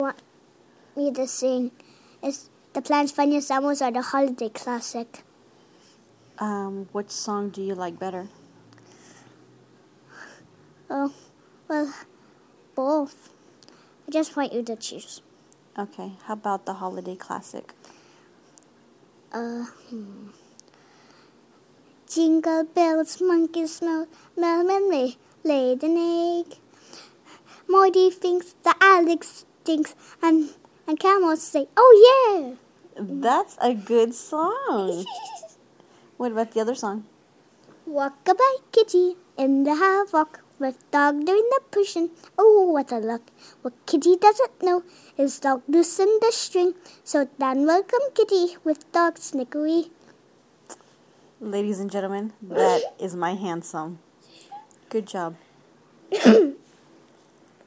Want me to sing is the Plants, Funniest Animals or the holiday classic. Which song do you like better? Oh, well, both. I just want you to choose. Okay, how about the holiday classic? Jingle bells, monkeys smell, Melman laid an egg. Morty thinks that Alex stinks, and camels say, "Oh yeah!" That's a good song. What about the other song? Walk-a-bye kitty in the havoc with dog doing the pushing. Oh, what a luck! What kitty doesn't know is dog loosened the string. So then welcome kitty with dog snickery. Ladies and gentlemen, that is my handsome. Good job.